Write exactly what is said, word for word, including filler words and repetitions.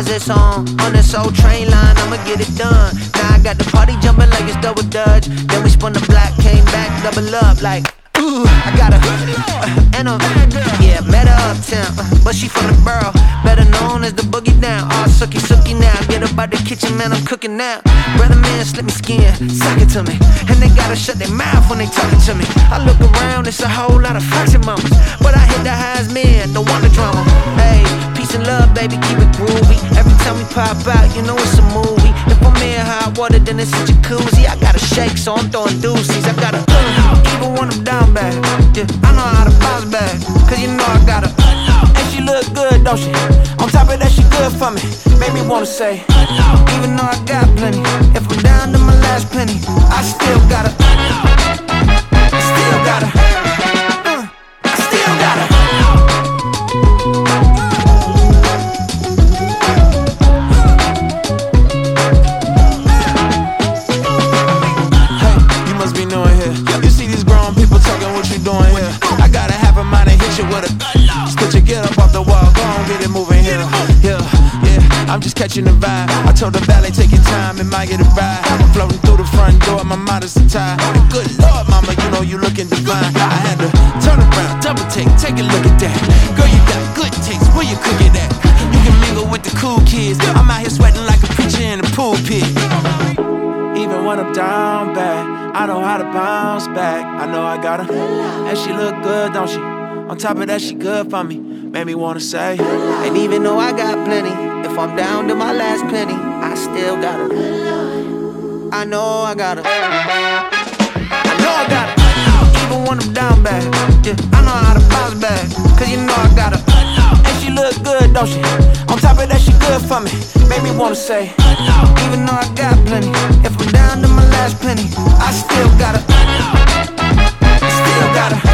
cause it's on, on this old train line, I'ma get it done. Now I got the party jumping like it's double dutch. Then we spun the block, came back, double up like ooh, I got her, uh, and a yeah, met her uptown, uh, but she from the borough, better known as the boogie down. All sucky sucky now, get up out the kitchen, man, I'm cooking now. Brother man, slip me skin, suck it to me, and they gotta shut their mouth when they talking to me. I look around, it's a whole lot of flexing mamas, but I hit the highs, man, don't want the drama. Hey, peace and love, baby, keep it groovy. Every time we pop out, you know it's a movie. If I'm in hot water, then it's a jacuzzi. I gotta shake, so I'm throwing deuces. I gotta uh, even when I'm down bad, yeah, I know how to bounce back, cause you know I gotta uh, and she look good, don't she? On top of that, she good for me. Made me wanna say, even though I got plenty, if I'm down to my last penny, I still gotta I still gotta uh, I still gotta hey, you must be new in here. You see these grown people talking, what you doing here? I gotta have a mind and hit you with a stitch you, get up off the wall, go on, get it moving here. Yeah, yeah, I'm just catching the vibe. I told the ballet, take your time, it might get a ride. I'm floating through the front door, my mind is tied. Good Lord, mama, you know you looking divine. I had to turn around, double take, take a look at that. Girl, you got good taste, where you cook it at? You can mingle with the cool kids. I'm out here sweating like a preacher in the pool pit. Even when I'm down bad, I know how to bounce back. I know I got her, and she look good, don't she? On top of that, she good for me. Made me wanna say, and even though I got plenty, if I'm down to my last penny, I still got her. I know I got her. I know I got her. Even when I'm down bad, yeah, I know how to bounce back, cause you know I got her. And she look good, don't she? On top of that, she good for me. Made me wanna say, even though I got plenty, if I'm down to my last penny, I still got her. I still got her.